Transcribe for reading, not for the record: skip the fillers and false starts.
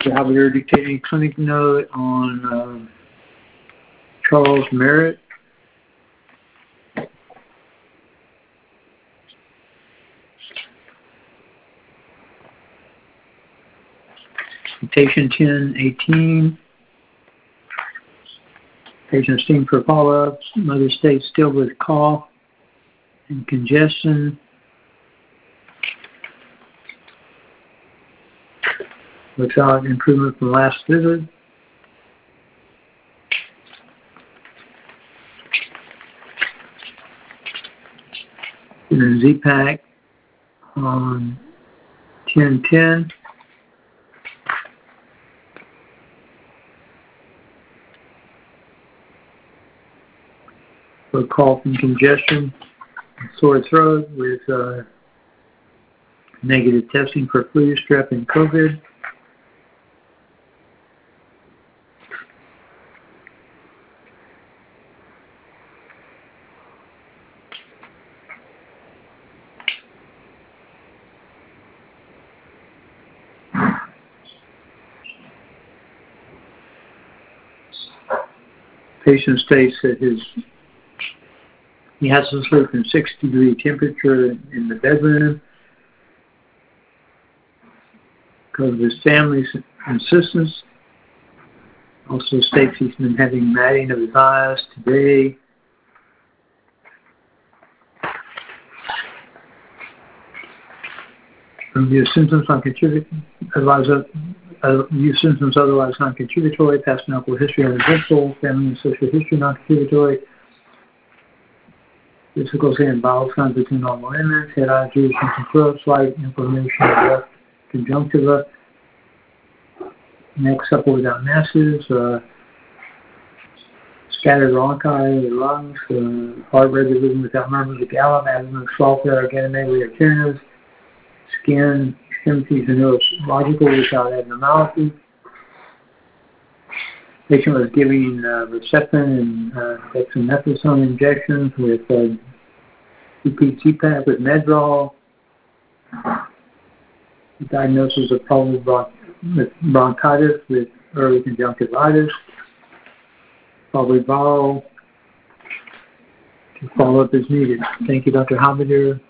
Dr. Javier dictating clinic note on Charles Merritt. Patient 1018. Patient seen for follow-up. Mother states still with cough and congestion. Without improvement from last visit. And then Z-Pack on 1010. For cough and congestion, sore throat with negative testing for flu, strep, and COVID. Patient states that he has to sleep in 6-degree temperature in the bedroom because of his family's insistence. Also states he's been having matting of his eyes today. Review symptoms otherwise non-contributory, past medical history uneventful, family and social history non-contributory, difficulty in bowel signs with normal image, head eye juice and throat, slight inflammation of the left conjunctiva, neck supple without masses, scattered bronchi, lungs, heart rate rhythm without murmurs of gallop, asthma, sulfur, ganymede, arteritis, skin, extremities, and neurological without abnormality. Patient was giving Herceptin and dexamethasone injections with repeat Z-Pack with Medrol. The diagnosis of probable bronchitis with early conjunctivitis. Probably viral. Follow-up is needed. Thank you, Dr. Javier.